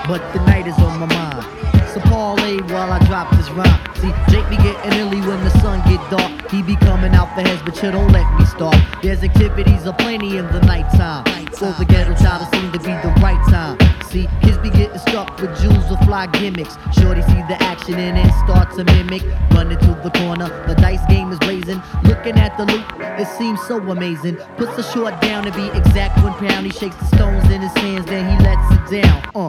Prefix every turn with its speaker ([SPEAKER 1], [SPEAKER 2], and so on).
[SPEAKER 1] but the night is on my mind. So parlay while I drop this rhyme. See, Jake be getting illy when the sun get dark. He be coming out for heads, but you don't let me start. There's activities aplenty in the nighttime. For the ghetto child, it seemed to be the right time. See, kids be getting stuck with jewels or fly gimmicks. Shorty see the action and then start to mimic. Running to the corner, the dice game is blazing. Looking at the loot, it seems so amazing. Puts the short down to be exact 1 pound. He shakes the stones in his hands, then he lets it down.